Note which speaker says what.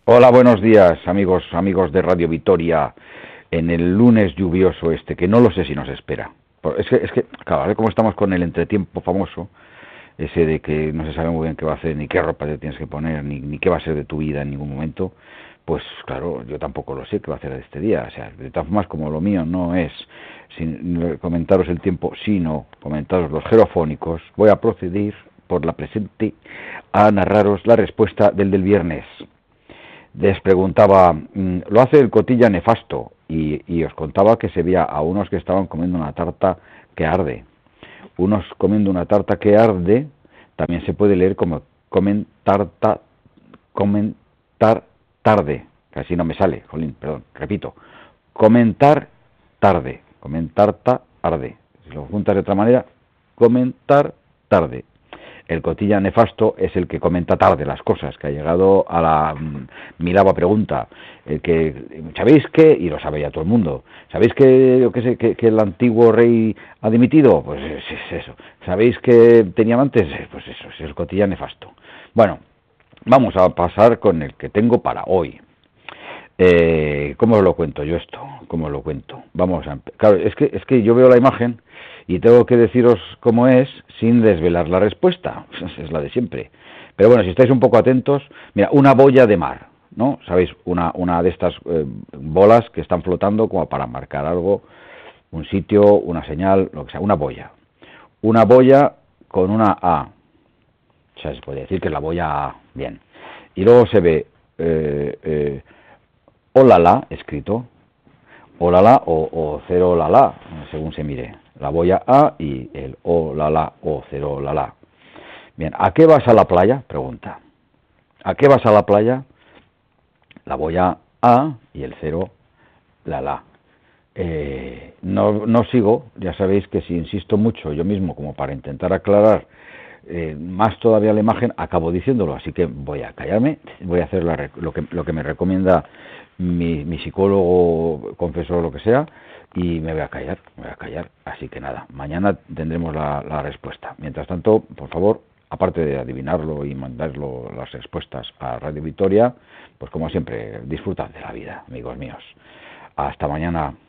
Speaker 1: Hola, buenos días, amigos de Radio Vitoria, en el lunes lluvioso que no lo sé si nos espera. Es que, claro, a ver cómo estamos con el entretiempo famoso, ese de que no se sabe muy bien qué va a hacer, ni qué ropa te tienes que poner, ni qué va a ser de tu vida en ningún momento. Pues claro, yo tampoco lo sé qué va a hacer de este día. O sea, de todas formas, como lo mío no es sin comentaros el tiempo, sino comentaros los jerofónicos, voy a proceder por la presente a narraros la respuesta del viernes. Les preguntaba, lo hace el cotilla nefasto, y os contaba que se veía a unos que estaban comiendo una tarta que arde. Unos comiendo una tarta que arde, también se puede leer como comentar tarde, casi no me sale, jolín, perdón, repito, comentar comentar arde. Si lo juntas de otra manera, comentar tarde. El cotilla nefasto es el que comenta tarde las cosas, que ha llegado a la milava pregunta, que ¿sabéis qué? Y lo sabe ya todo el mundo. ¿Sabéis que, yo qué sé, que el antiguo rey ha dimitido? Pues es eso. ¿Sabéis que tenía amantes? Pues eso, es el cotilla nefasto. Bueno, vamos a pasar con el que tengo para hoy. ¿Cómo os lo cuento yo esto? ¿Cómo lo cuento? Claro, es que yo veo la imagen y tengo que deciros cómo es sin desvelar la respuesta. Es la de siempre. Pero bueno, si estáis un poco atentos, mira, una boya de mar, ¿no? ¿Sabéis? Una de estas bolas que están flotando como para marcar algo, un sitio, una señal, lo que sea, una boya. Una boya con una A. O sea, se puede decir que es la boya A. Bien. Y luego se ve olala escrito, olala o cero olala, según se mire. La boya A y el olala o cero olala. Bien, ¿a qué vas a la playa? Pregunta. ¿A qué vas a la playa? La boya A y el cero la. No sigo, ya sabéis que si insisto mucho yo mismo como para intentar aclarar más todavía la imagen, acabo diciéndolo, así que voy a callarme, voy a hacer lo que me recomienda mi psicólogo, confesor, lo que sea, y me voy a callar, así que nada, mañana tendremos la respuesta. Mientras tanto, por favor, aparte de adivinarlo y mandarlo las respuestas a Radio Vitoria, pues como siempre, disfrutad de la vida, amigos míos. Hasta mañana.